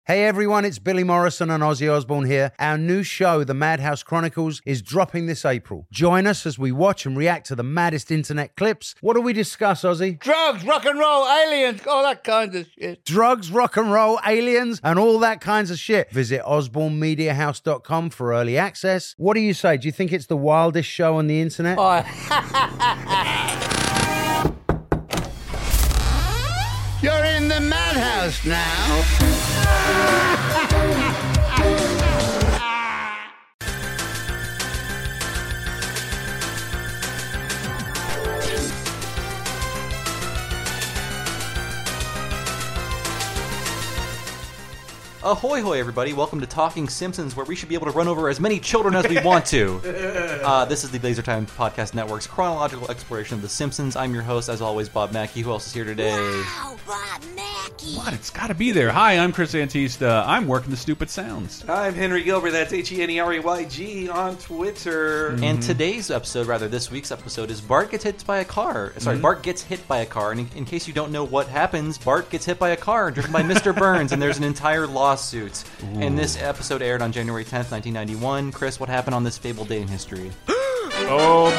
Hey everyone, it's Billy Morrison and Ozzy Osbourne here. Our new show, The Madhouse Chronicles, is dropping this April. Join us as we watch and react to the maddest internet clips. What do we discuss, Ozzy? Drugs, rock and roll, aliens, all that kind of shit. Drugs, rock and roll, aliens, and all that kinds of shit. Visit osbornemediahouse.com for early access. What do you say? Do you think it's the wildest show on the internet? Oh. You're in the madhouse now. Ahoy hoy everybody, welcome to Talking Simpsons, where we should be able to run over as many children as we want to. This is the Laser Time Podcast Network's chronological exploration of The Simpsons. I'm your host, as always, Bob Mackey. Who else is here today? Wow, Bob Mackey. What? It's got to be there. Hi, I'm Chris Antista. I'm working the stupid sounds. I'm Henry Gilbert. That's HENREYG on Twitter. And today's episode, rather this week's episode, is Bart gets hit by a car. Sorry, Bart gets hit by a car. And in case you don't know what happens, Bart gets hit by a car driven by Mr. Burns, and there's an entire lawsuits. And this episode aired on January 10th, 1991. Chris, what happened on this fabled day in history? Oh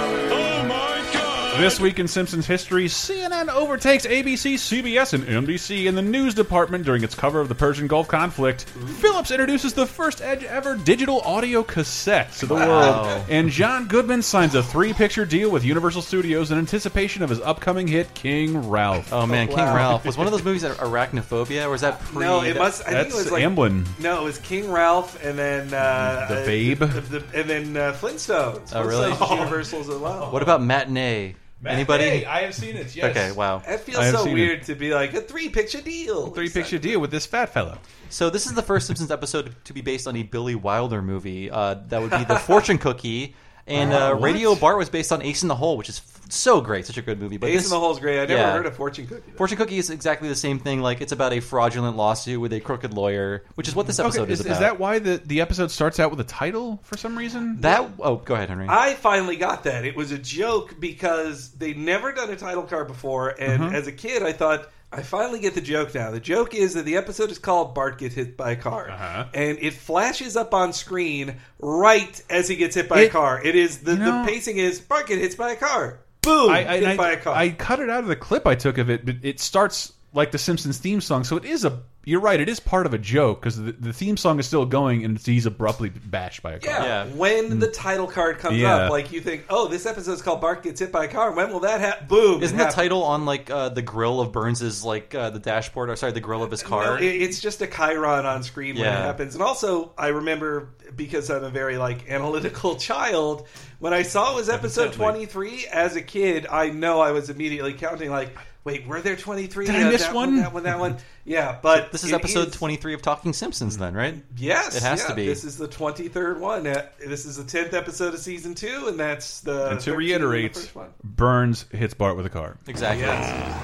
my God! This week in Simpsons history, CNN overtakes ABC, CBS, and NBC in the news department during its cover of the Persian Gulf conflict. Philips introduces the first ever digital audio cassette to the world. And John Goodman signs a 3-picture deal with Universal Studios in anticipation of his upcoming hit, King Ralph. Oh man, King Ralph. Was one of those movies Arachnophobia, or was that pre? No, it must. I think it was like Amblin. No, it was King Ralph, and then The Babe, and then Flintstones. Oh, really? Flintstones Universals as well. What about Matinee? Anybody? I have seen it, yes. Okay, wow. That feels so weird to be like a 3-picture deal. 3-picture deal with this fat fella. So this is the first Simpsons episode to be based on a Billy Wilder movie. That would be The Fortune Cookie. And Radio Bart was based on Ace in the Hole, which is so great, such a good movie. But Ace in the Hole is great. I never heard of Fortune Cookie. Fortune Cookie is exactly the same thing. Like, it's about a fraudulent lawsuit with a crooked lawyer, which is what this episode is about. Is that why the episode starts out with a title for some reason? Oh, go ahead, Henry. I finally got that. It was a joke because they'd never done a title card before, and as a kid, I thought, I finally get the joke now. The joke is that the episode is called Bart Gets Hit by a Car. And it flashes up on screen right as he gets hit by a car. It is the pacing is Bart gets hit by a car. Boom! Hit by a car. I cut it out of the clip I took of it, but it starts like the Simpsons theme song. So it is you're right, it is part of a joke because the theme song is still going and he's abruptly bashed by a car. Yeah. When the title card comes up, like you think, oh, this episode is called Bart Gets Hit by a Car. When will that happen? Boom! Isn't the title on like the grill of Burns's the dashboard? Or sorry, the grill of his car? No, it's just a chyron on screen when it happens. And also, I remember because I'm a very analytical child. When I saw it was episode 23 as a kid, I know I was immediately counting wait, were there 23? Did I miss one? That one. Yeah, but this is episode 23 of Talking Simpsons, then, right? Yes, it has to be. This is the 23rd one. This is the 10th episode of season 2, and that's the. And to reiterate, Burns hits Bart with a car. Exactly. Yes.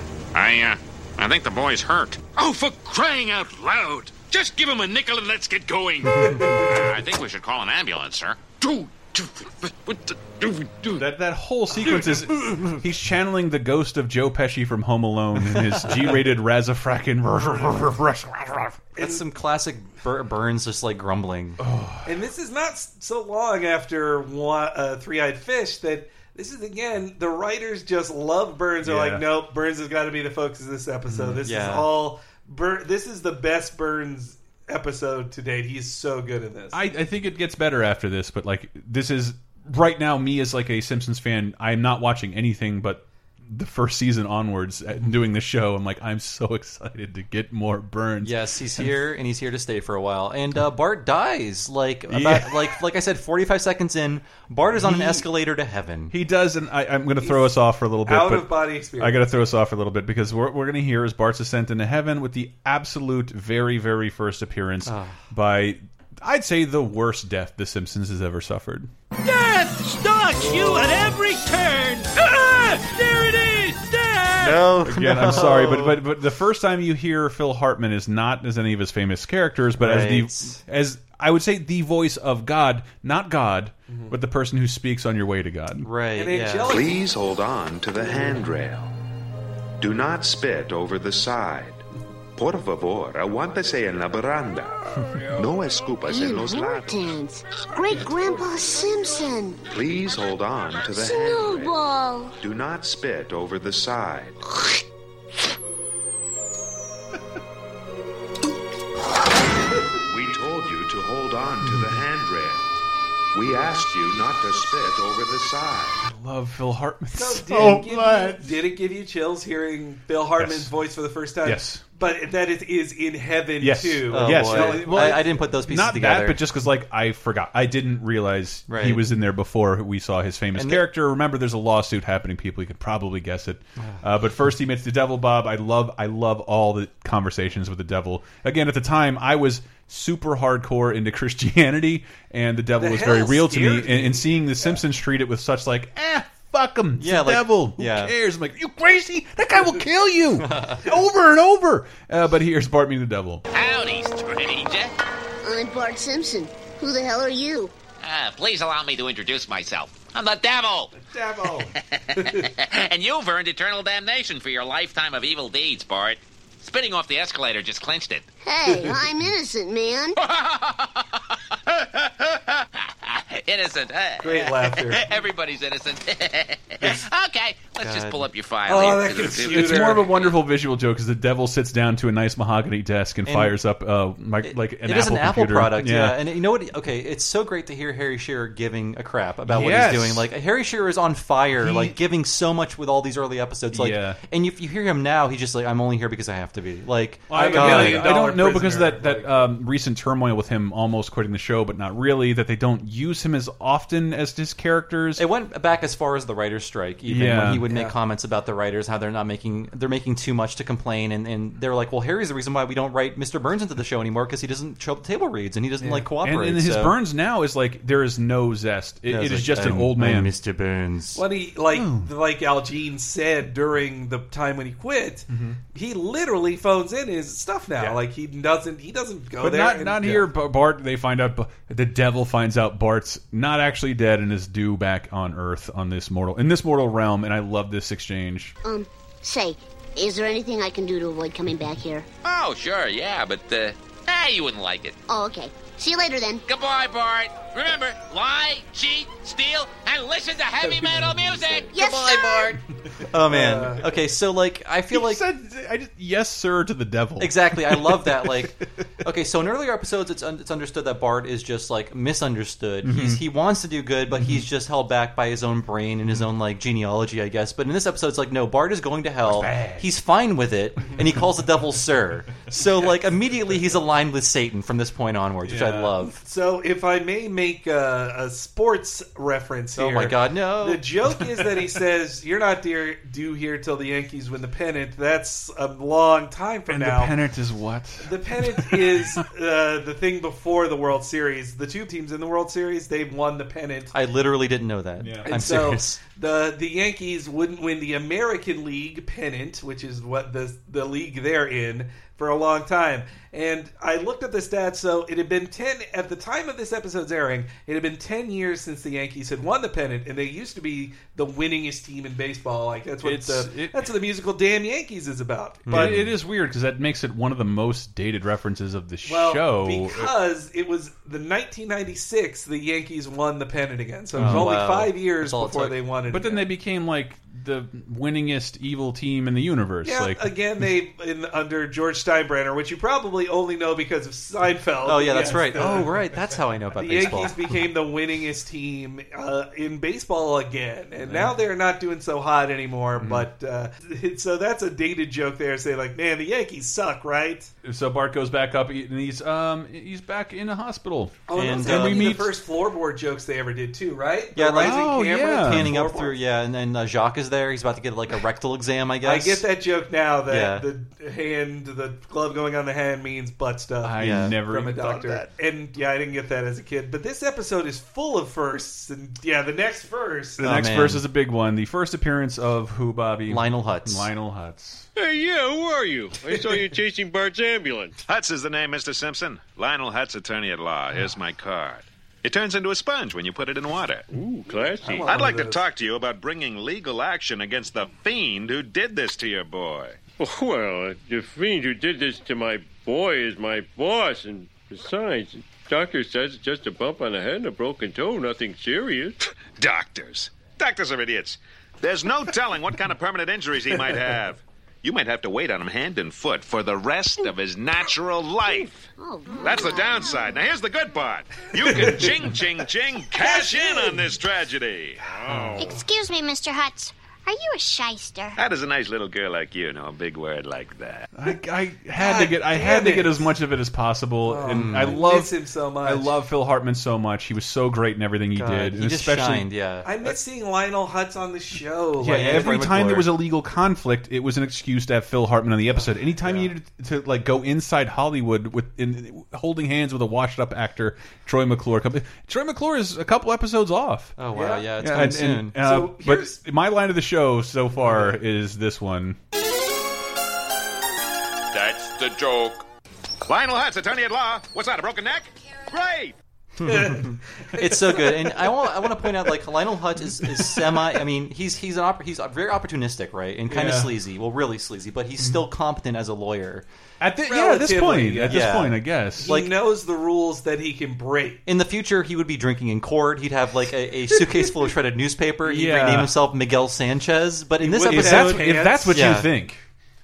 I think the boy's hurt. Oh, for crying out loud! Just give him a nickel and let's get going. I think we should call an ambulance, sir. That whole sequence is he's channeling the ghost of Joe Pesci from Home Alone in his G-rated Razafrackin'. It's some classic Burns just grumbling. And this is not so long after Three-Eyed Fish that this is, again, the writers just love Burns. They're like, nope, Burns has got to be the focus of this episode. This is all this is the best Burns episode to date. He's so good in this. I think it gets better after this, but this is right now me as a Simpsons fan. I'm not watching anything but the first season onwards doing the show. I'm so excited to get more Burns. Yes, he's here and he's here to stay for a while. And Bart dies like I said, 45 seconds in, Bart is on an escalator to heaven. He does, and I'm going to throw us off for a little bit. Out of body experience. I got to throw us off for a little bit because we're going to hear is Bart's ascent into heaven with the absolute very, very first appearance by, I'd say, the worst death The Simpsons has ever suffered. Death stalks you at every turn. There it is, death. No, again, I'm sorry, but the first time you hear Phil Hartman is not as any of his famous characters, but as I would say the voice of God, not God, but the person who speaks on your way to God. Right. And Please hold on to the handrail. Do not spit over the side. Por favor, aguántese en la baranda. No escupas en los lados. Importance. Great Grandpa Simpson. Please hold on to the handrail. Snowball. Do not spit over the side. We told you to hold on to the handrail. We asked you not to spit over the side. I love Phil Hartman Did it give you chills hearing Bill Hartman's voice for the first time? Yes. But that it is in heaven, Yes. too. Oh, Yes. boy. Well, I didn't put those pieces Not together. that, but just because, like, I forgot. I didn't realize Right. he was in there before we saw his famous And character. Remember, there's a lawsuit happening. People, you could probably guess it. But first, he meets the devil, Bob. I love all the conversations with the devil. Again, at the time, I was super hardcore into Christianity, and the devil was very real to me. And seeing the Simpsons treat it with such, like, fuck him. It's the devil. Who cares? I'm like, you crazy? That guy will kill you. Over and over. But here's Bart meeting the devil. Howdy, stranger. I'm Bart Simpson. Who the hell are you? Please allow me to introduce myself. I'm the devil. Devil. And you've earned eternal damnation for your lifetime of evil deeds, Bart. Spitting off the escalator just clinched it. Hey, I'm innocent, man. Innocent. Great laughter. Everybody's innocent. Okay, let's just pull up your file. Oh, here. that computer. It's more of a wonderful visual joke because the devil sits down to a nice mahogany desk and fires up like an It is an Apple computer. product, yeah. And you know what? Okay, it's so great to hear Harry Shearer giving a crap about what he's doing. Like Harry Shearer is on fire, like giving so much with all these early episodes. Like, and if you hear him now, he's just like, "I'm only here because I have to be." Like, I don't know because of that recent turmoil with him almost quitting the show, but not really. That they don't use him as often as his characters. It went back as far as the writer's strike, even when he would make comments about the writers, how they're making too much to complain, and they're like, well, Harry's the reason why we don't write Mr. Burns into the show anymore because he doesn't show up to table reads and he doesn't like cooperate. And his Burns now is like there is no zest. It is like, just an old man, Mr. Burns. What he like Al Jean said during the time when he quit, he literally phones in his stuff now. Like he doesn't go but there. Not here. Bart. They find out the devil finds out Bart's not actually dead and is due back on Earth in this mortal realm. And I love this exchange. Say, is there anything I can do to avoid coming back here? Oh, sure, yeah, but you wouldn't like it. Oh, okay. See you later then. Goodbye, Bart. Remember, lie, cheat, steal, and listen to heavy metal music. Yes, Goodbye, sir. Bart. Oh man. Okay, so like I feel like yes, sir, to the devil. Exactly. I love that. Like, okay, so in earlier episodes, it's understood that Bart is just like misunderstood. He wants to do good, but he's just held back by his own brain and his own like genealogy, I guess. But in this episode, it's like no, Bart is going to hell. He's fine with it, and he calls the devil sir. So like immediately he's aligned with Satan from this point onwards, which I love. So if I may make a sports reference here. Oh my God, no! The joke is that he says, "You're not due here till the Yankees win the pennant." That's a long time from now. The pennant is what? The pennant is the thing before the World Series. The two teams in the World Series, they've won the pennant. I literally didn't know that. Yeah. I'm serious. The Yankees wouldn't win the American League pennant, which is what the league they're in, for a long time. And I looked at the stats, so it had been 10, at the time of this episode's airing, it had been 10 years since the Yankees had won the pennant, and they used to be the winningest team in baseball. Like that's what that's what the musical Damn Yankees is about. But it is weird because that makes it one of the most dated references of the show. Because it was the 1996 the Yankees won the pennant again. So it was only 5 years before they won it. But then they became like the winningest evil team in the universe. Yeah, like again, under George Steinbrenner, which you probably only know because of Seinfeld. Oh yeah, that's right. Right, that's how I know about the baseball. Yankees became the winningest team in baseball again, and now they're not doing so hot anymore. But so that's a dated joke there, saying like, "Man, the Yankees suck," right? So Bart goes back up, and he's back in the hospital. Oh, and then we meet the first floorboard jokes they ever did too, right? Yeah, the like rising camera, panning up through. Yeah, and then Jacques is there. He's about to get like a rectal exam, I guess. I get that joke now that the glove going on the hand means butt stuff. I never from a even thought doctor. that. And I didn't get that as a kid. But this episode is full of firsts. And the next verse. The next verse is a big one. The first appearance of who, Bobby? Lionel Hutz. Lionel Hutz. Hey, yeah, who are you? I saw you chasing Bart's ambulance. Hutz is the name, Mr. Simpson. Lionel Hutz, attorney at law. Here's my card. It turns into a sponge when you put it in water. Ooh, classy. I'd like to talk to you about bringing legal action against the fiend who did this to your boy. Well, the fiend who did this to my boy is my boss, and besides, the doctor says it's just a bump on the head and a broken toe, nothing serious. Doctors. Doctors are idiots. There's no telling what kind of permanent injuries he might have. You might have to wait on him hand and foot for the rest of his natural life. That's the downside. Now, here's the good part. You can ching, ching, ching, cash in on this tragedy. Oh. Excuse me, Mr. Hutz. Are you a shyster? How does a nice little girl like you know a big word like that? I had to get as much of it as possible, and I miss him so much. I love Phil Hartman so much. He was so great in everything he did. He and just especially, shined, yeah. I miss seeing Lionel Hutz on the show. Yeah, every time there was a legal conflict, it was an excuse to have Phil Hartman on the episode. Anytime you needed to like go inside Hollywood holding hands with a washed-up actor, Troy McClure. Troy McClure is a couple episodes off. Oh wow, yeah, it's coming soon. But my line of the show so far is this one. That's the joke. Lionel Hutz, attorney at law. What's that, a broken neck? Great! It's so good, and I want to point out, like, Lionel Hutz is semi. I mean, he's very opportunistic, right, and kind of sleazy. Well, really sleazy, but he's still competent as a lawyer. At this point, I guess he knows the rules that he can break. In the future, he would be drinking in court. He'd have like a suitcase full of shredded newspaper. He'd rename himself Miguel Sanchez. But in this episode, if that's what you think.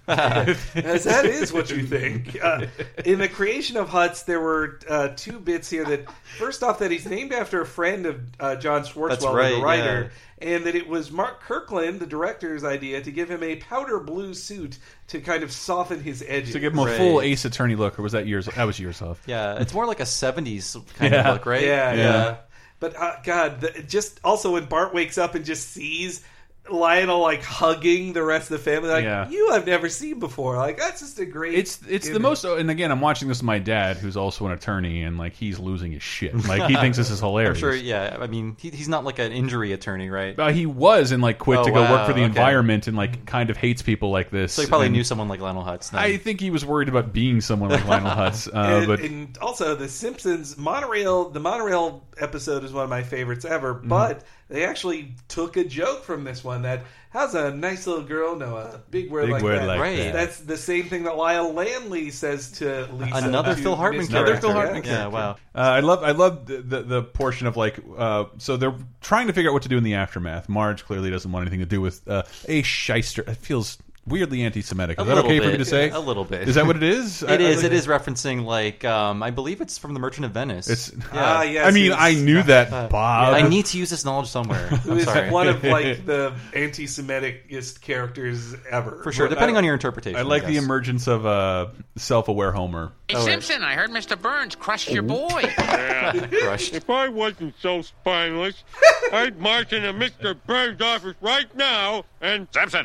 As that is what you think. In the creation of Hutz, there were two bits here. That first off, that he's named after a friend of John Swartzwelder, the writer, and that it was Mark Kirkland, the director's idea, to give him a powder blue suit to kind of soften his edges, to give him a full Ace Attorney look. Or was that years? That was years off. Yeah, it's more like a '70s kind of look, right? Yeah. But God, just also when Bart wakes up and just sees Lionel like hugging the rest of the family, like you I've never seen before. Like that's just a great. It's the most. And again, I'm watching this with my dad, who's also an attorney, and like he's losing his shit. Like he thinks this is hilarious. I'm sure. Yeah, I mean, he's not like an injury attorney, right? He was, and like quit to go work for the environment, and like kind of hates people like this. So he probably knew someone like Lionel Hutz. Then. I think he was worried about being someone like Lionel Hutz. And also the Simpsons monorail. The monorail episode is one of my favorites ever, but they actually took a joke from this one that how's a nice little girl know a big word like that. Right. That's the same thing that Lyle Landley says to Lisa. Another Phil Hartman character. Yeah, wow. I love the portion of like so they're trying to figure out what to do in the aftermath. Marge clearly doesn't want anything to do with a shyster. It feels weirdly anti-Semitic. Is that okay for me to say? A little bit. Is that what it is? It is referencing like I believe it's from The Merchant of Venice. Yes, I mean, I knew that, Bob. I need to use this knowledge somewhere. Who is one of like the anti-Semiticist characters ever, for sure. Depending on your interpretation. I like the emergence of self-aware Homer. Hey, Simpson, I heard Mr. Burns crushed your boy. Crushed. If I wasn't so spineless, I'd march into Mr. Burns' office right now and... Simpson!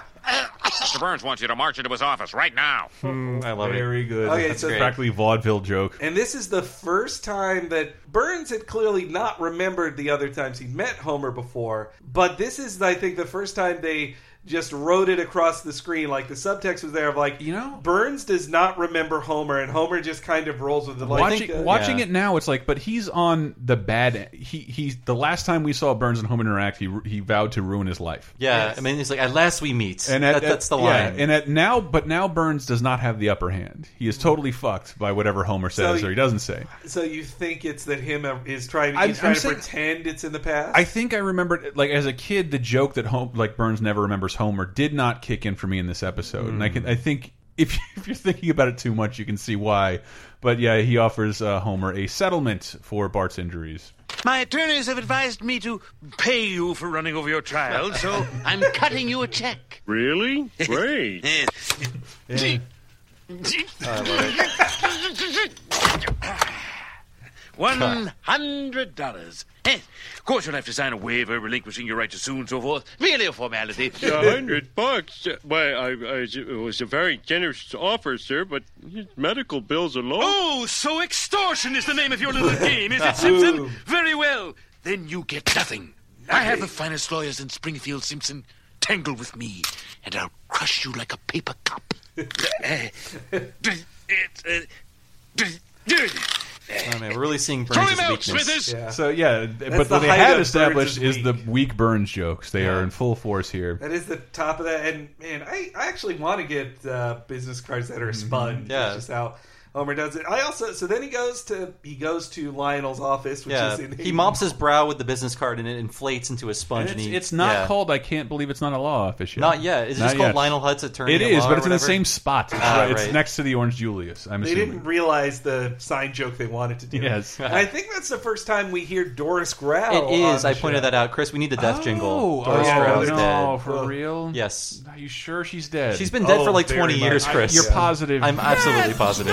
Mr. Burns wants you to march into his office right now. I love it. Very good. Okay, That's so practically a vaudeville joke. And this is the first time that Burns had clearly not remembered the other times he'd met Homer before. But this is, I think, the first time they just wrote it across the screen. Like the subtext was there of like, Burns does not remember Homer, and Homer just kind of rolls with it. Like, watching it now, it's like, but he's on the bad. He the last time we saw Burns and Homer interact, he vowed to ruin his life. Yeah, yes. I mean, it's like at last we meet, and that's the line. Yeah, and now Burns does not have the upper hand. He is totally fucked by whatever Homer says or he doesn't say. So you think it's that him is trying to pretend it's in the past? I think I remembered, like as a kid, the joke that Burns never remembers Homer did not kick in for me in this episode, and I think if you're thinking about it too much, you can see why. But yeah, he offers Homer a settlement for Bart's injuries. My attorneys have advised me to pay you for running over your child, so I'm cutting you a check. Really? Great. I love it. $100. Of course, you'll have to sign a waiver relinquishing your right to sue and so forth. Merely a formality. $100? Why, it was a very generous offer, sir, but his medical bills alone... Oh, so extortion is the name of your little game, is it, Simpson? Very well. Then you get nothing. I have the finest lawyers in Springfield, Simpson. Tangle with me, and I'll crush you like a paper cup. man, we're really seeing Burns' weakness. Yeah. So yeah, but the what they height had of established Burns' is the weak Burns jokes. They are in full force here. That is the top of that. And man, I actually want to get business cards that are spun. Yeah. That's just how Homer does it. So then he goes to Lionel's office, which is in he mops his brow with the business card and it inflates into a sponge. And it's not called. I can't believe it's not a law office yet. Not yet. Is it just called Lionel Hutz Attorney? It is, but it's in the same spot. It's right. next to the Orange Julius. I'm They assuming. didn't realize the sign joke they wanted to do. Yes. And I think that's the first time we hear Doris Grau. It is. on I the pointed show. that out, Chris. We need the death jingle. Oh, Grau's no, dead. for real? Yes. Are you sure she's dead? She's been dead for like 20 very years, much. Chris. You're positive? I'm absolutely positive.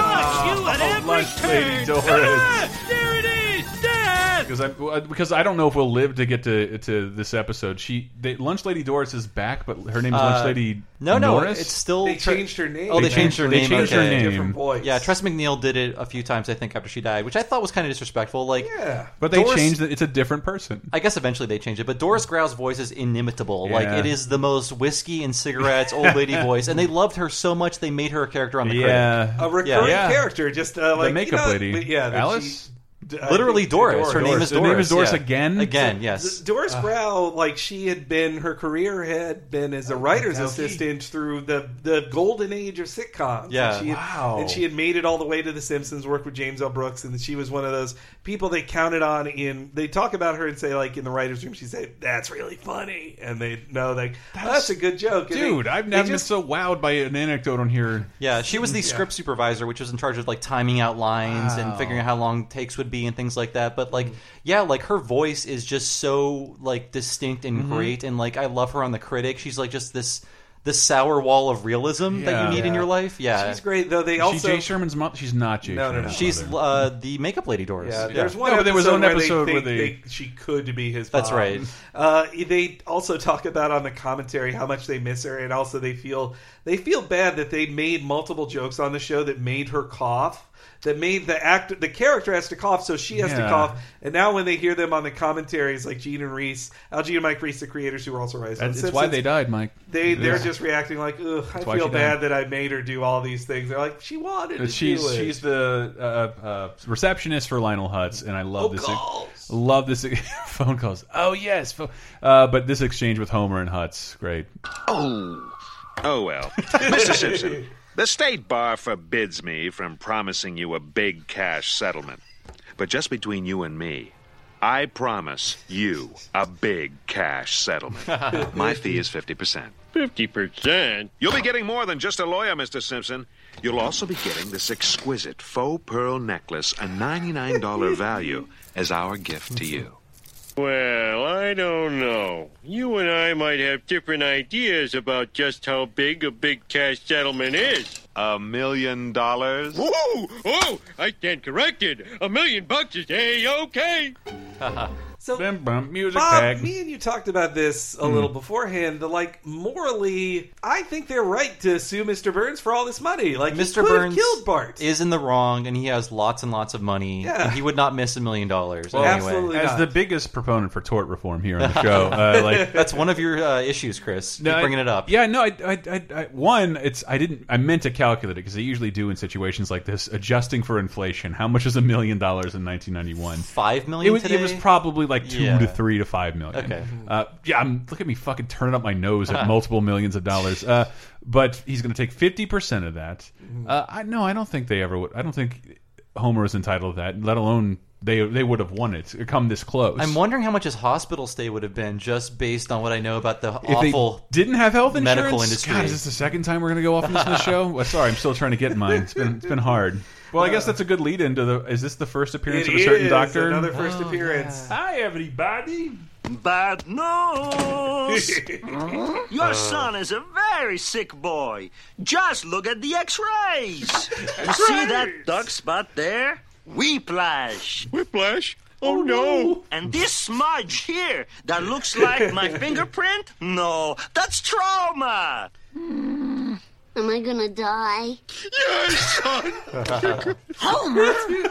Lunch Lady Doris. There it is, Dad! Because I don't know if we'll live to get to this episode. Lunch Lady Doris is back, but her name is Lunch Lady Norris? it's still... They changed her name. Oh, they changed her name. They changed her okay. name. Different voice. Yeah, Tress McNeil did it a few times, I think, after she died, which I thought was kind of disrespectful. Like, But they Doris- changed it. It's a different person. I guess eventually they changed it, but Doris Grau's voice is inimitable. Yeah. Like, it is the most whiskey and cigarettes old lady voice, and they loved her so much they made her a character on the Critic. A recurring character, just like the makeup lady. Yeah, that Alice? Literally Doris. Her name is Doris. Her name is Doris yeah. again? Again, yes. Doris Grau, like her career had been as a writer's assistant through the golden age of sitcoms. Yeah. And she had made it all the way to The Simpsons, worked with James L. Brooks, and she was one of those people they counted on they talk about her and say, like, in the writer's room, she'd say, that's really funny. And they know, like, that's a good joke. And Dude, I've never been so wowed by an anecdote on here. Yeah, she was the script supervisor, which was in charge of like timing out lines and figuring out how long takes would be and things like that. But like, yeah, like her voice is just so like distinct and great, and like I love her on the Critic. She's like just this sour wall of realism that you need in your life. Yeah, she's great. Though they She's Jay Sherman's mom. She's not Jay Sherman's mother. She's the makeup lady Doris. Yeah, there's one but there was one episode episode where she could be his That's mom. right. They also talk about on the commentary how much they miss her, and also they feel bad that they made multiple jokes on the show that made her cough. That made the character has to cough, so she has to cough. And now when they hear them on the commentaries, like Gene and Reese, Al Jean and Mike Reese, the creators who were also writers on The That's Simpsons, why they died, Mike. They're just reacting like, ugh, I feel bad that I made her do all these things. They're like, she wanted to do it. She's the receptionist for Lionel Hutz, and I love love this phone calls. Oh yes, but this exchange with Homer and Hutz, great. Oh well, Mr. Simpson. The state bar forbids me from promising you a big cash settlement. But just between you and me, I promise you a big cash settlement. My fee is 50%. 50%? You'll be getting more than just a lawyer, Mr. Simpson. You'll also be getting this exquisite faux pearl necklace, a $99 value, as our gift to you. Well, I don't know. You and I might have different ideas about just how big a big cash settlement is. $1 million? Whoa! Oh, I stand corrected. $1 million is A-okay. So, music Bob, tag. me and you talked about this a little beforehand. Morally, I think they're right to sue Mr. Burns for all this money. Like, Mr. he Burns killed Bart. is in the wrong, and he has lots and lots of money. Yeah. And he would not miss $1 million. Well, anyway. absolutely As not. the biggest proponent for tort reform here on the show, That's one of your issues, Chris. Keep bringing it up. Yeah, no, I meant to calculate it because they usually do in situations like this, adjusting for inflation. How much is $1 million in 1991? $5 million today? It was probably like 2 to 3 to 5 million. Okay. Look at me fucking turning up my nose at multiple millions of dollars. But he's going to take 50% of that. I don't think they ever would. I don't think Homer is entitled to that, let alone they would have won it. Come this close. I'm wondering how much his hospital stay would have been just based on what I know about the if awful they didn't have health insurance, medical industry. God, is this the second time we're going to go off on this in the show? Well, sorry, I'm still trying to get mine. It's been hard. Well, I guess that's a good lead into the. Is this the first appearance of a certain doctor? Another first appearance. Hi, everybody. Bad news! Your son is a very sick boy. Just look at the x-rays. You see that dark spot there? Whiplash. Whiplash? Oh, no. And this smudge here that looks like my fingerprint? No, that's trauma. Am I gonna die? Yes, son. Homer!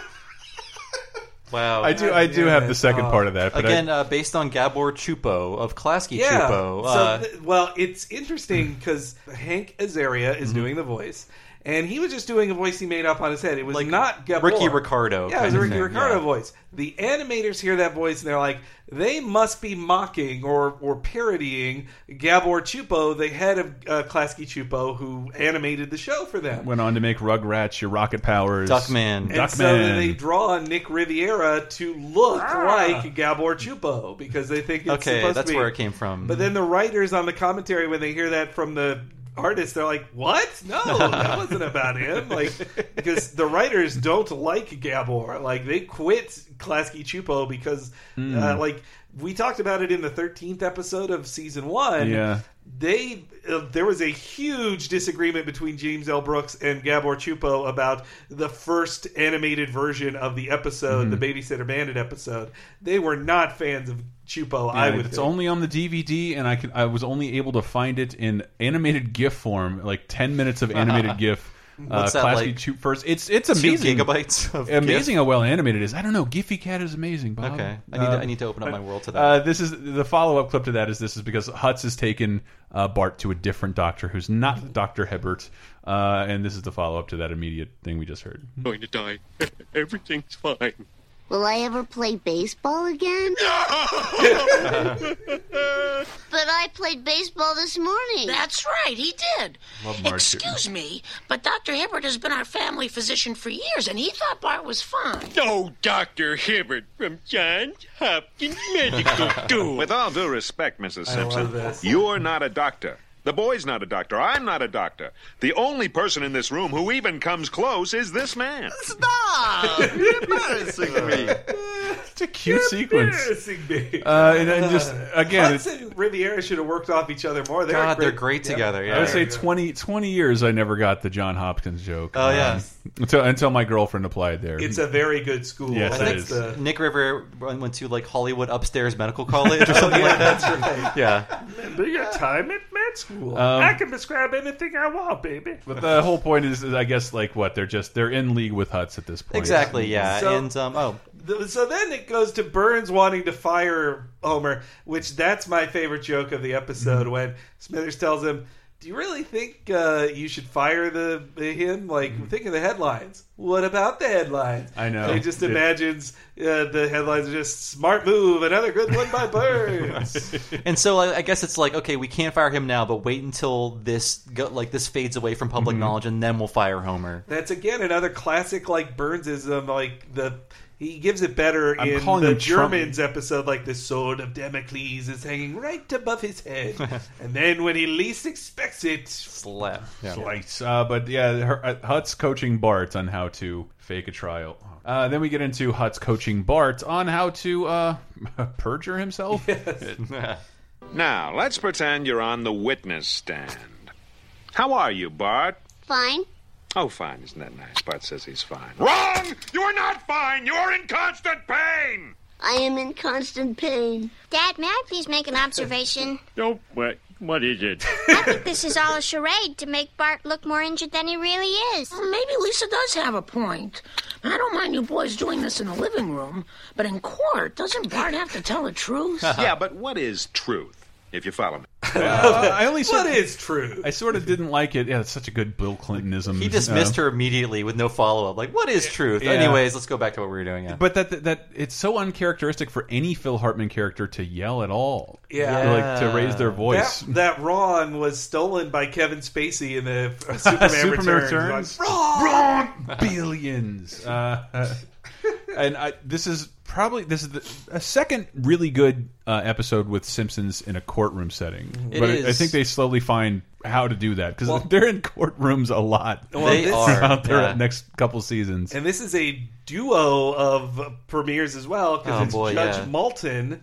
Wow. I do have the second part of that. But Again, based on Gabor Chupo of Klasky Yeah. Chupo. Well, it's interesting because Hank Azaria is doing the voice. And he was just doing a voice he made up on his head. It was not Gabor. Ricky Ricardo. Yeah, it was a Ricky Ricardo voice. The animators hear that voice and they're like, they must be mocking or parodying Gabor Chupo, the head of Klasky Chupo, who animated the show for them. Went on to make Rugrats, Your Rocket Powers, Duckman. And so they draw Nick Riviera to look like Gabor Chupo because they think it's supposed to be. That's where it came from. But then the writers on the commentary, when they hear that from the artists, they're like, what? No, that wasn't about him. Because the writers don't like Gabor. They quit Klasky Chupo because we talked about it in the 13th episode of season 1. Yeah. There was a huge disagreement between James L. Brooks and Gabor Chupo about the first animated version of the episode, the Babysitter Bandit episode. They were not fans of Chupo. It's only on the DVD, and I was only able to find it in animated GIF form, 10 minutes of animated GIF. What's that like? First, it's amazing. 2 gigabytes of amazing GIF? how well animated it is. I don't know. Giphy Cat is amazing, Bob. Okay, I need to open up my world to that. This is the follow-up clip to that. This is because Hutz has taken Bart to a different doctor who's not Dr. Hebert, and this is the follow-up to that immediate thing we just heard. I'm going to die. Everything's fine. Will I ever play baseball again? But I played baseball this morning. That's right, he did. Love Marge. Excuse me, but Dr. Hibbert has been our family physician for years, and he thought Bart was fine. Oh, Dr. Hibbert from Johns Hopkins Medical School. With all due respect, Mrs. I love Simpson, this. you're not a doctor. The boy's not a doctor. I'm not a doctor. The only person in this room who even comes close is this man. Stop! You're embarrassing me. It's a cute sequence. Embarrassing me. And just, again... Hutz and Riviera should have worked off each other more. They're great together. Yeah. I would say 20 years I never got the John Hopkins joke. Oh, yeah. Until my girlfriend applied there. It's a very good school. Yes, it is. Nick River went to Hollywood Upstairs Medical College or something like that. That's right. Yeah. Remember your time at med school. I can prescribe anything I want, baby. But the whole point is I guess, they're in league with Hutz at this point. Exactly, yeah. So then it goes to Burns wanting to fire Homer, which that's my favorite joke of the episode when Smithers tells him, do you really think you should fire him? Think of the headlines. What about the headlines? I know. He just imagines the headlines are just smart move, another good one by Burns. And so I guess it's okay, we can't fire him now, but wait until this fades away from public knowledge, and then we'll fire Homer. That's again another classic Burnsism, he gives it better in calling the him Trump. Germans episode, the sword of Damocles is hanging right above his head. And then when he least expects it... Slap. Yeah. Slice. But yeah, Hutz coaching Bart on how to fake a trial. Then we get into Hutz coaching Bart on how to perjure himself. Yes. Now, let's pretend you're on the witness stand. How are you, Bart? Fine. Oh, fine. Isn't that nice? Bart says he's fine. Wrong! You are not fine! You are in constant pain! I am in constant pain. Dad, may I please make an observation? Oh, what is it? I think this is all a charade to make Bart look more injured than he really is. Well, maybe Lisa does have a point. I don't mind you boys doing this in the living room, but in court, doesn't Bart have to tell the truth? Yeah, but what is truth, if you follow me? What is true? I sort of didn't like it. Yeah, it's such a good Bill Clintonism. He dismissed her immediately with no follow-up. What is truth? Yeah. Anyways, let's go back to what we were doing. Yeah. But that it's so uncharacteristic for any Phil Hartman character to yell at all. Yeah. To raise their voice. That Ron was stolen by Kevin Spacey in the Superman Returns. Ron! Billions. And this is a second really good episode with Simpsons in a courtroom setting. I think they slowly find how to do that because they're in courtrooms a lot. They are out there next couple seasons. And this is a duo of premieres as well because Judge Malton.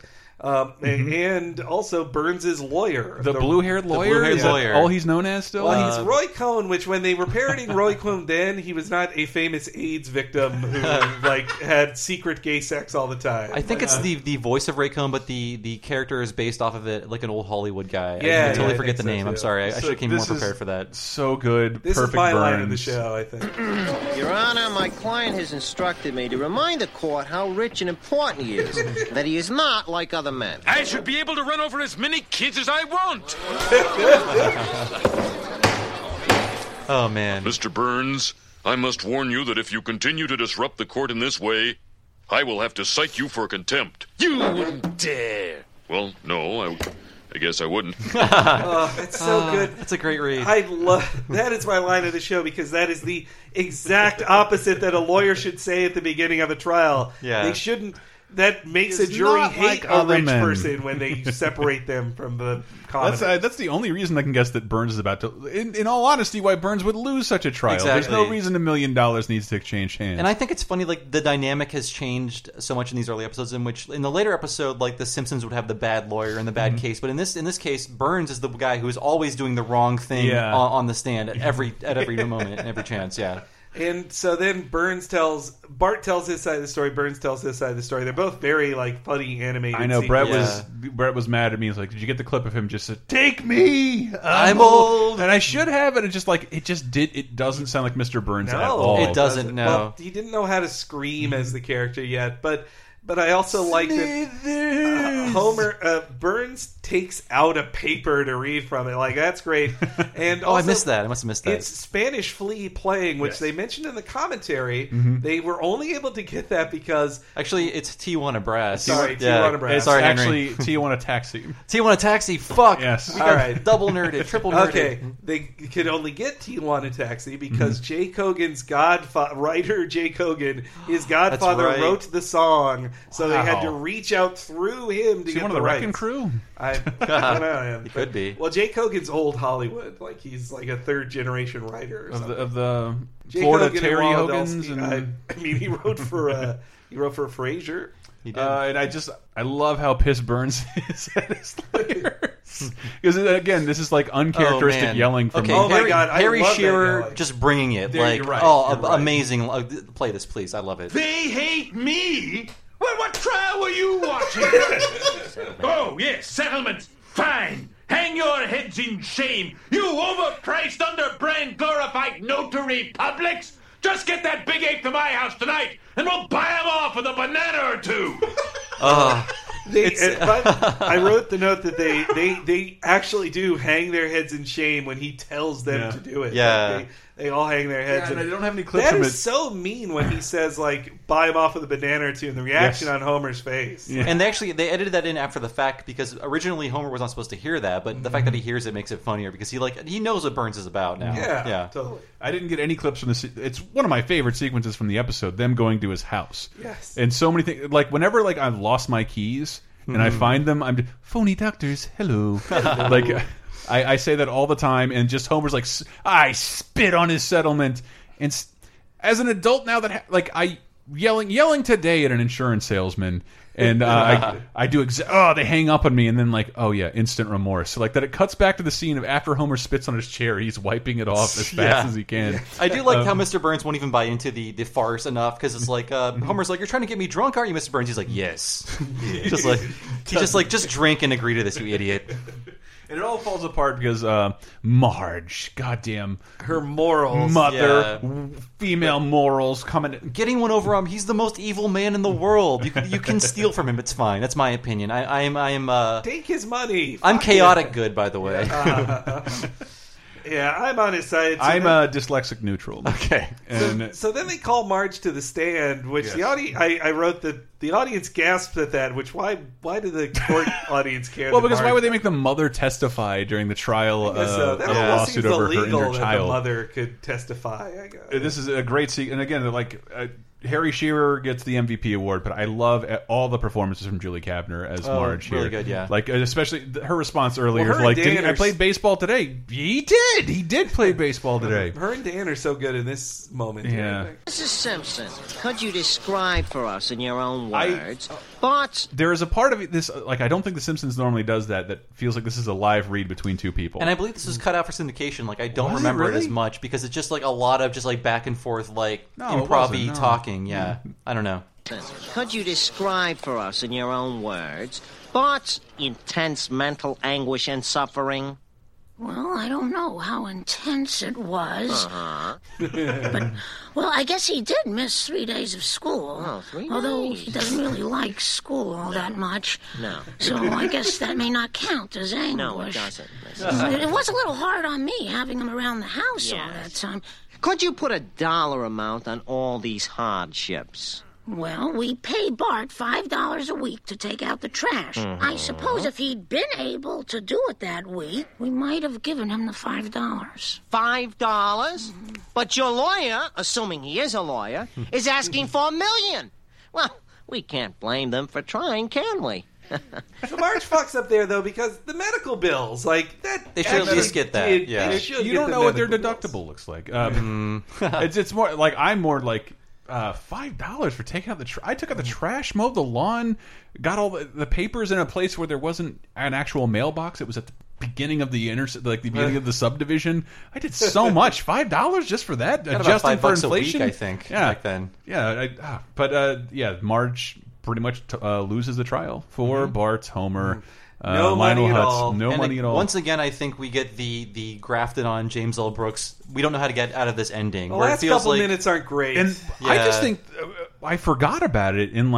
And also Burns' lawyer. The blue-haired lawyer? Is that all he's known as still? Well, he's Roy Cohn, which when they were parodying Roy Cohn then, he was not a famous AIDS victim who had secret gay sex all the time. I think it's the voice of Ray Cohn, but the character is based off of it, like an old Hollywood guy. Yeah, I totally forget the name. I'm sorry. I should have came more prepared for that. So good. This Perfect is my Burns. line of the show, I think. Your Honor, my client has instructed me to remind the court how rich and important he is, that he is not like other men. I should be able to run over as many kids as I want. Oh, man. Mr. Burns, I must warn you that if you continue to disrupt the court in this way, I will have to cite you for contempt. You wouldn't dare. Well, no, I guess I wouldn't. It's so good. That's a great read. I love that. Is my line of the show because that is the exact opposite that a lawyer should say at the beginning of a trial. Yeah. They shouldn't. That makes a It's jury not hate like a other rich men. person when they separate them from the common. That's the only reason I can guess that Burns is about to. In all honesty, why Burns would lose such a trial. Exactly. There's no reason $1 million needs to exchange hands. And I think it's funny, like, the dynamic has changed so much in these early episodes, in which, in the later episode, like, the Simpsons would have the bad lawyer and the bad case, but in this case, Burns is the guy who is always doing the wrong thing on the stand at every moment and every chance, yeah. And so then Bart tells his side of the story, Burns tells his side of the story. They're both very, like, funny animated I know scenes. Brett was mad at me. He's like, "Did you get the clip of him just said, 'Take me, I'm old'?" And I should have, and it doesn't sound like Mr. Burns No, at all. It doesn't. No, well, he didn't know how to scream as the character yet, but I also like that Burns takes out a paper to read from it. Like, that's great. And also, I missed that. I must have missed that. It's Spanish Flea playing, which they mentioned in the commentary. They were only able to get that because actually it's Tijuana Brass. Tijuana Brass. It's Sorry, actually Henry. Tijuana Taxi. Tijuana Taxi. Fuck. Yes. We got All right. double nerded, triple nerded. Okay, they could only get Tijuana Taxi because Jay Kogan's writer Jay Kogan, his godfather, right. wrote the song, so they had to Wow. reach out through him to Is he get one of the the Wrecking rights. Crew? I don't know. He could be. Well, Jay Kogan's old Hollywood, like he's like a third generation writer or something. Of the Jay Florida Kogan Terry and Hogans. Waldowski, I mean, he wrote for Frasier. He did. And I love how pissed Burns is at his lawyers. Because, again, this is like uncharacteristic man. yelling from Okay, Oh my Harry, God, I Harry love that Shearer yelling. just bringing it. There, Like, you're right, oh, you're right. amazing. Play this, please. I love it. They hate me? Well, what trial were you watching? Oh, yes, settlement. Fine. Hang your heads in shame, you overpriced, underbrand, glorified notary publics. Just get that big ape to my house tonight, and we'll buy him off with a banana or two. I wrote the note that they actually do hang their heads in shame when he tells them to do it. Yeah. Like, they all hang their heads. Yeah, and and I don't have any clips That from is it. so mean when he says, like, buy him off with a banana or two, and the reaction on Homer's face. Yeah. And they edited that in after the fact because originally Homer was not supposed to hear that, but the fact that he hears it makes it funnier because he knows what Burns is about now. Yeah, totally. I didn't get any clips from this. It's one of my favorite sequences from the episode, them going to his house. Yes. And so many things. Like, whenever like I've lost my keys and I find them, I'm just, phony doctors, hello. Like, I say that all the time, and just Homer's like, I spit on his settlement. And as an adult now that, I yelling today at an insurance salesman, and I do they hang up on me, and then like, oh yeah, instant remorse. So like that, it cuts back to the scene of after Homer spits on his chair, he's wiping it off as fast as he can. I do like how Mr. Burns won't even buy into the farce enough because it's like Homer's like, you're trying to get me drunk, aren't you, Mr. Burns? He's like, yes. just drink and agree to this, you idiot. And it all falls apart because Marge, goddamn, her morals, mother, female morals coming, getting one over on him. He's the most evil man in the world. You can steal from him. It's fine. That's my opinion. I am take his money. I'm chaotic good, by the way. Yeah, I'm on his side. So I'm dyslexic neutral. Okay. And so then they call Marge to the stand, which the audience. I wrote that the audience gasped at that. Which why did the court audience care? well, that because why Marge- would they make the mother testify during the trial of that a almost lawsuit seems over her illegal injured that child? the mother could testify. I guess. This is a great scene, and again, like Harry Shearer gets the MVP award, but I love all the performances from Julie Kavner as Marge here. Really good, yeah. Like especially her response earlier, Well, her like, and Dan "Didn't I are- played baseball today." He did play baseball today. Her and Dan are so good in this moment. Yeah. Mrs. Simpson, could you describe for us in your own words Bart's... There is a part of this, like, I don't think The Simpsons normally does that feels like this is a live read between two people. And I believe this was cut out for syndication. Like, I don't Was it remember it really? as much because it's just like a lot of just like back and forth, like No, it improv-y wasn't, no. talking. Yeah, I don't know. Could you describe for us in your own words Bart's intense mental anguish and suffering? Well, I don't know how intense it was. Uh-huh. But, well, I guess he did miss 3 days of school. Oh, 3 although days. he doesn't really like school all that much. No. So I guess that may not count as anguish. No, it doesn't. It was a little hard on me having him around the house all that time. Could you put a dollar amount on all these hardships? Well, we pay Bart $5 a week to take out the trash. I suppose if he'd been able to do it that week, we might have given him the $5. $5? But your lawyer, assuming he is a lawyer, is asking for $1 million. Well, we can't blame them for trying, can we? So Marge fucks up there, though, because the medical bills, like, that... They should at least get that, yeah. You don't know what their deductible looks like. It's more like, I'm more like... $5 for taking out the I took out the trash, mowed the lawn, got all the papers in a place where there wasn't an actual mailbox. It was at the beginning of the beginning of the subdivision. I did so much. $5 just for that, adjusting for inflation. A week, I think, back then. Yeah, but Marge pretty much loses the trial for Bart, Homer. No money at all. No money at all. Once again, I think we get the grafted on James L. Brooks. We don't know how to get out of this ending. The where last it feels couple like, minutes aren't great. And I just think I forgot about it in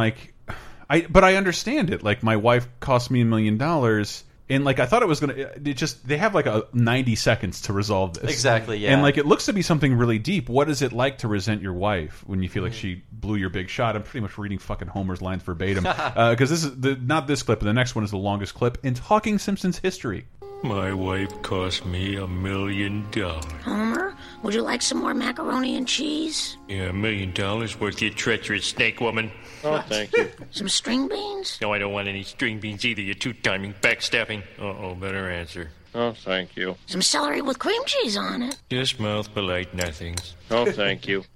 but I understand it. Like, my wife cost me $1 million, and like I thought it was gonna. They have like 90 seconds to resolve this. Exactly. Yeah. And like it looks to be something really deep. What is it like to resent your wife when you feel like she blew your big shot? I'm pretty much reading fucking Homer's lines verbatim because this is not this clip, but the next one is the longest clip in Talking Simpsons history. My wife cost me $1 million. Homer, would you like some more macaroni and cheese? Yeah, $1 million worth, you treacherous snake woman. Oh, thank you. Some string beans? No, I don't want any string beans either, you two-timing, backstabbing. Uh-oh, better answer. Oh, thank you. Some celery with cream cheese on it. Just mouth polite nothings. Oh, thank you.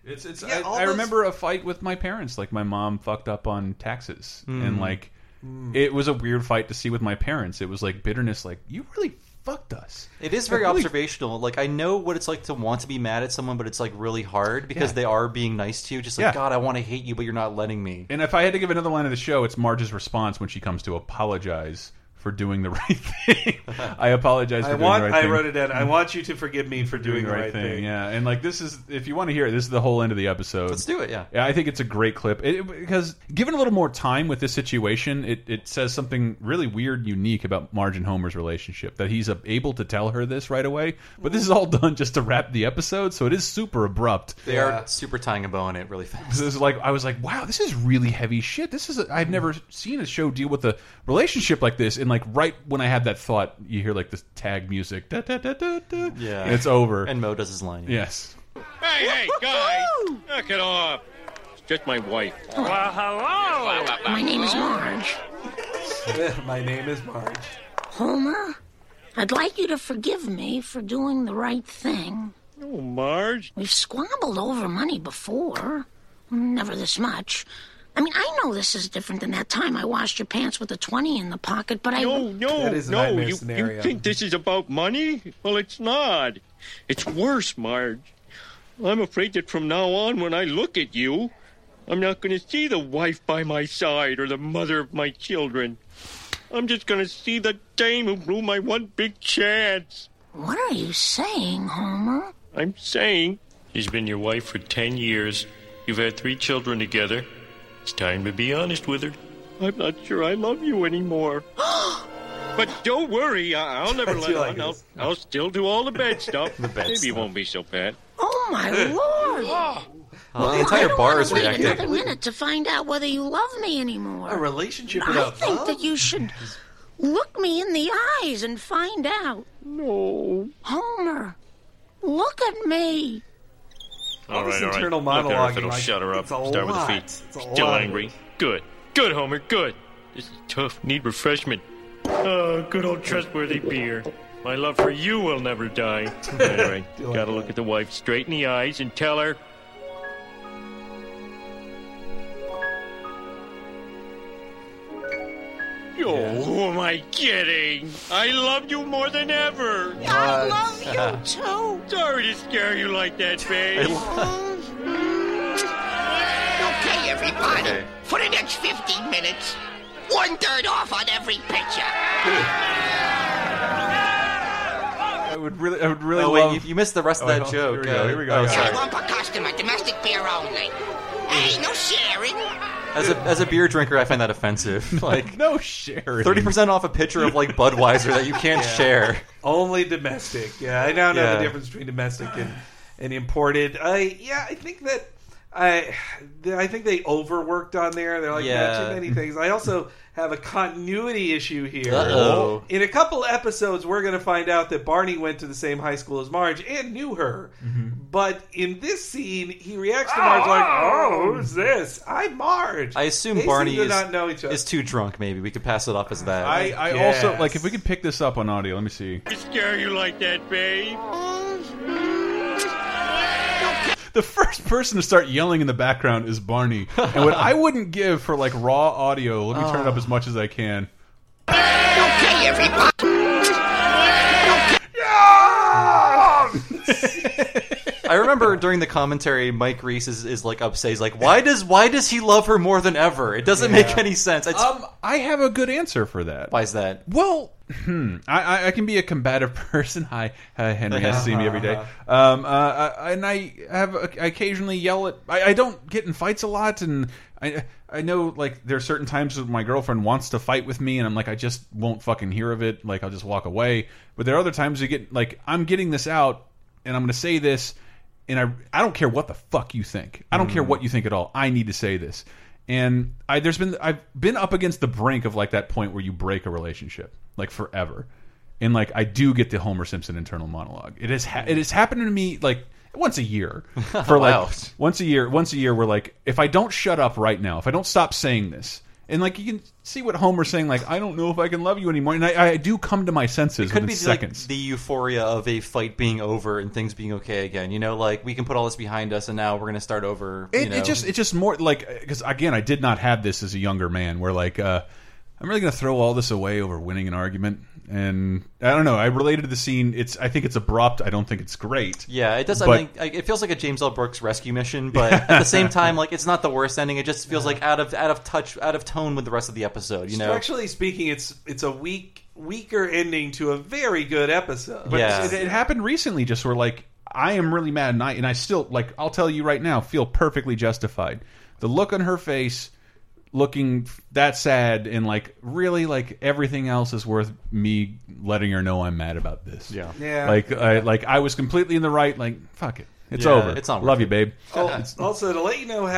I remember a fight with my parents. Like, my mom fucked up on taxes, and like it was a weird fight to see with my parents. It was like bitterness. Like, you really fucked us. It is very observational. Like, I know what it's like to want to be mad at someone, but it's like really hard because they are being nice to you. Just like, God, I want to hate you, but you're not letting me. And if I had to give another line of the show, it's Marge's response when she comes to apologize for doing the right thing. I apologize for doing the right thing. I wrote it down. I want you to forgive me for doing the right thing. Yeah, and like this is, if you want to hear it, this is the whole end of the episode. Let's do it, yeah. Yeah, I think it's a great clip. Because given a little more time with this situation, it says something really weird, unique about Marge and Homer's relationship. That he's able to tell her this right away. But this is all done just to wrap the episode, so it is super abrupt. They are super tying a bow on it really fast. This is like, I was like, wow, this is really heavy shit. This is I've never seen a show deal with a relationship like this. And like right when I had that thought, you hear like this tag music, da, da, da, da, da, yeah, and it's over. And Mo does his line. Yes. Hey, guys, knock it off. It's just my wife. Well, hello. My name is Marge. My name is Marge. Homer, I'd like you to forgive me for doing the right thing. Oh, Marge. We've squabbled over money before. Never this much. I mean, I know this is different than that time I washed your pants with a 20 in the pocket, but No, you think this is about money? Well, it's not. It's worse, Marge. I'm afraid that from now on, when I look at you, I'm not going to see the wife by my side or the mother of my children. I'm just going to see the dame who blew my one big chance. What are you saying, Homer? I'm saying she's been your wife for 10 years. You've had 3 children together. It's time to be honest with her. I'm not sure I love you anymore. But don't worry, I'll never let on. I'll still do all the bad stuff. Maybe it won't be so bad. Oh, my Lord. Well, the entire bar is reacting. Wait another minute to find out whether you love me anymore. A relationship I without think love? that you should look me in the eyes and find out. No. Homer, look at me. All right. internal Look at her monologue, if it'll like, shut her up. it's a Start with the lot. feet. It's a Still lot. angry. Good, Homer, good. This is tough. Need refreshment. Oh, good old trustworthy beer. My love for you will never die. Anyway, gotta look at the wife straight in the eyes and tell her. Oh, who am I kidding? I love you more than ever. I love you, too. Sorry to scare you like that, babe. Okay, everybody. For the next 15 minutes, 1/3 off on every picture. would really Oh wait, love. you missed the rest of that joke. Here we go. Oh, Yeah, sorry. one per customer, domestic beer only. Hey, no sharing. As a beer drinker, I find that offensive. Like no sharing. 30% off a pitcher of like Budweiser that you can't share. Only domestic. Yeah, I now know Yeah. the difference between domestic and imported. I think that I think they overworked on there. They're like, Yeah. too many things. I also have a continuity issue here. Uh-oh. In a couple episodes, we're going to find out that Barney went to the same high school as Marge and knew her. But in this scene, he reacts to Marge like, "Oh, who's this? I'm Marge." I assume They Barney seem to not know each other. is too drunk. Maybe we could pass it off as that. I also like if we could pick this up on audio. Let me see. I scare you like that, babe? The first person to start yelling in the background is Barney, and what I wouldn't give for like raw audio. Let me turn it up as much as I can. Okay, everybody. I remember during the commentary, Mike Reese is like upset. He's like, "Why does he love her more than ever? It doesn't make any sense." I have a good answer for that. Why is that? Well, I can be a combative person. Hi, Henry has to see me every day. And I occasionally yell at. I don't get in fights a lot, and I know like there are certain times when my girlfriend wants to fight with me, and I'm like, I just won't fucking hear of it. Like I'll just walk away. But there are other times you get like, I'm getting this out, and I'm going to say this, and I don't care what the fuck you think. I don't care what you think at all. I need to say this. And I've been up against the brink of like that point where you break a relationship like forever, and like I do get the Homer Simpson internal monologue. It has happened to me like once a year for Wow. like once a year where like if I don't shut up right now, if I don't stop saying this, and like you can see what Homer's saying, like I don't know if I can love you anymore, and I do come to my senses It could within be seconds. like the euphoria of a fight being over and things being okay again. You know, like we can put all this behind us and now we're going to start over. It's just more like because again, I did not have this as a younger man where like I'm really going to throw all this away over winning an argument, and I don't know. I related to the scene. I think it's abrupt. I don't think it's great. Yeah, it does. But, I mean, it feels like a James L. Brooks rescue mission, but at the same time, like it's not the worst ending. It just feels like out of touch, out of tone with the rest of the episode. You know, Structurally speaking, it's a weaker ending to a very good episode. But it happened recently, just where like I am really mad, and I still like I'll tell you right now, feel perfectly justified. The look on her face, looking that sad, and like really like everything else is worth me letting her know I'm mad about this. Yeah. Like I was completely in the right. Like fuck it, it's Yeah, over. it's not Love worth you, babe. Also, to let you know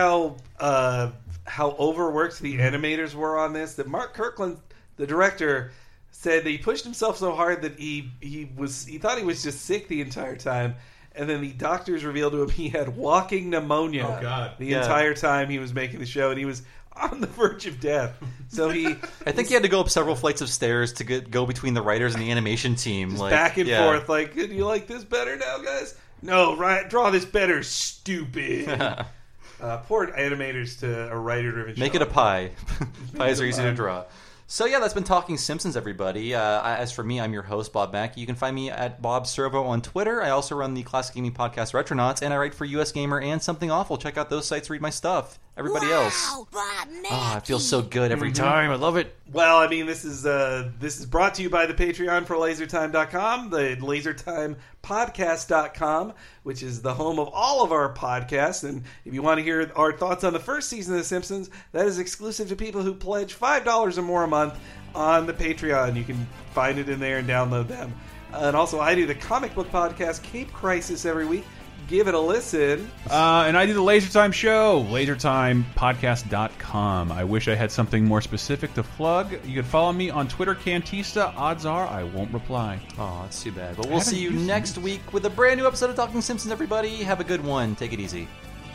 how overworked the animators were on this, that Mark Kirkland, the director, said that he pushed himself so hard that he thought he was just sick the entire time. And then the doctors revealed to him he had walking pneumonia the entire time he was making the show, and he was on the verge of death. So I think he had to go up several flights of stairs to go between the writers and the animation team, just like back and forth. Like, do you like this better now, guys? No, right? Draw this better, stupid. Poor animators to a writer-driven show. Make it a pie. Pies are a easy pie. to draw. So yeah, that's been Talking Simpsons, everybody. As for me, I'm your host, Bob Mackey. You can find me at Bob Servo on Twitter. I also run the classic gaming podcast Retronauts, and I write for US Gamer and Something Awful. Check out those sites, read my stuff. Everybody else. It feels so good every time. I love it. Well, I mean, this is brought to you by the Patreon for LaserTime.com, the LaserTimePodcast.com, which is the home of all of our podcasts. And if you want to hear our thoughts on the first season of The Simpsons, that is exclusive to people who pledge $5 or more a month on the Patreon. You can find it in there and download them. And also, I do the comic book podcast Cape Crisis every week. Give it a listen. And I do the Laser Time show, lasertimepodcast.com. I wish I had something more specific to plug. You can follow me on Twitter, Cantista. Odds are I won't reply. Oh, that's too bad. But we'll see you next week with a brand new episode of Talking Simpsons, everybody. Have a good one. Take it easy.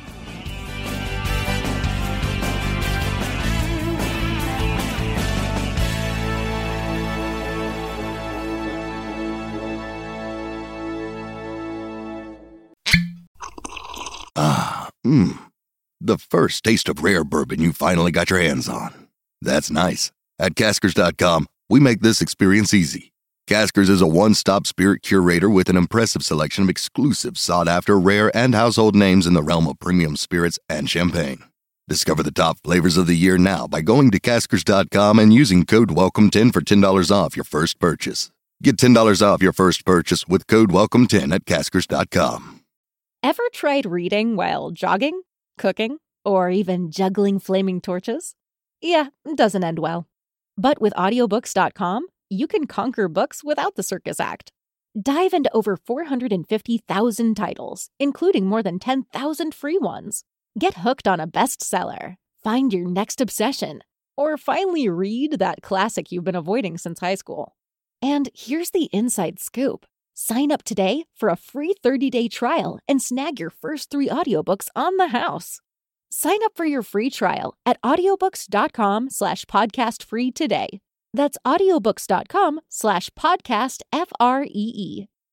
The first taste of rare bourbon you finally got your hands on. That's nice. At Caskers.com, we make this experience easy. Caskers is a one-stop spirit curator with an impressive selection of exclusive, sought-after, rare, and household names in the realm of premium spirits and champagne. Discover the top flavors of the year now by going to Caskers.com and using code WELCOME10 for $10 off your first purchase. Get $10 off your first purchase with code WELCOME10 at Caskers.com. Ever tried reading while jogging, cooking, or even juggling flaming torches? Yeah, it doesn't end well. But with audiobooks.com, you can conquer books without the circus act. Dive into over 450,000 titles, including more than 10,000 free ones. Get hooked on a bestseller, find your next obsession, or finally read that classic you've been avoiding since high school. And here's the inside scoop. Sign up today for a free 30-day trial and snag your first 3 audiobooks on the house. Sign up for your free trial at audiobooks.com/podcastfree today. That's audiobooks.com/podcastfree.